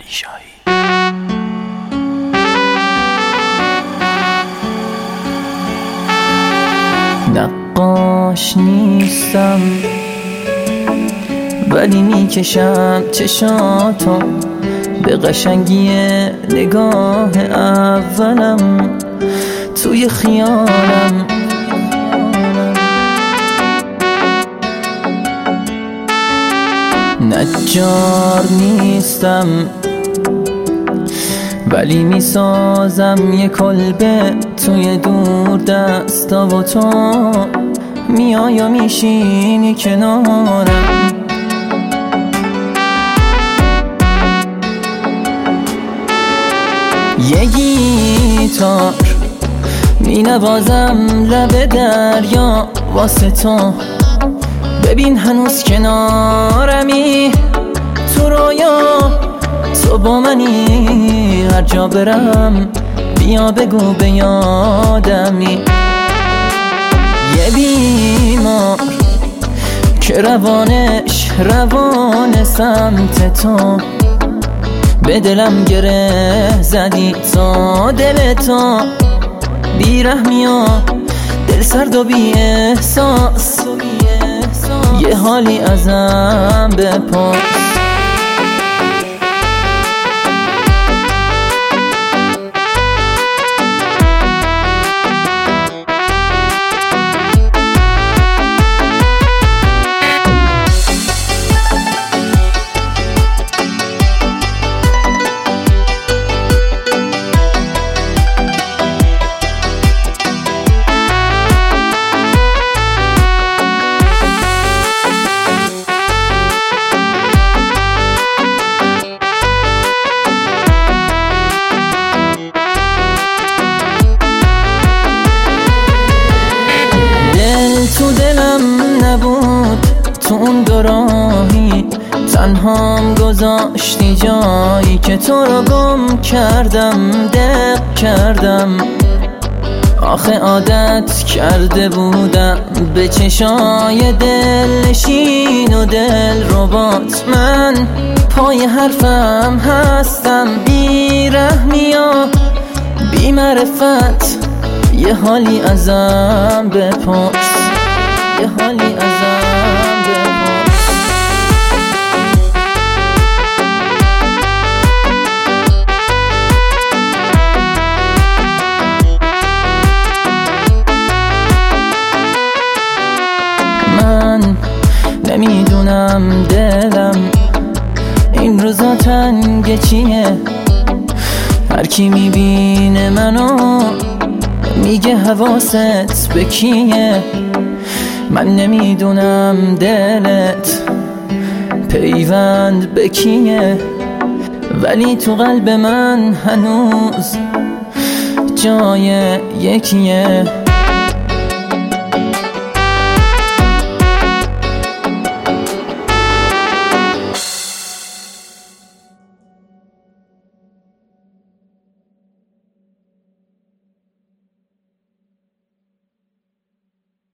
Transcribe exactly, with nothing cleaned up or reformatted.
شاهی. نقاش نیستم ولی میکشم چشاتو به قشنگی نگاه اولم توی خیالم. نجار نیستم ولی میسازم یه کلبه توی دور دستا و تو میای و میشینی کنارم. یه گیتار مینوازم لب دریا واسه تو، ببین هنوز کنارمی تو رویا، تو با منی هر جا برم بیا بگو به یادمی. یه بیمار که روانش روان سمت تو، به دلم گره زدی تا دل تو بیرحمی و دل سرد و بی احساس، یه حالی ازم بپرس. تو دلم نبود تو اون دو راهی، تنهام گذاشتی جایی که تو رو گم کردم دق کردم. آخه عادت کرده بودم به چشای دل نشین و دل ربات، من پای حرفم هستم بی رحمی و بی معرفت، یه حالی ازم بپرس، یه حالی ازم بپرس. من نمیدونم دلم این روزا تنگ چیه، هر کی میبینه منو میگه حواست به کیه. من نمیدونم دلت پیوند به کیه، ولی تو قلب من هنوز جای یکیه.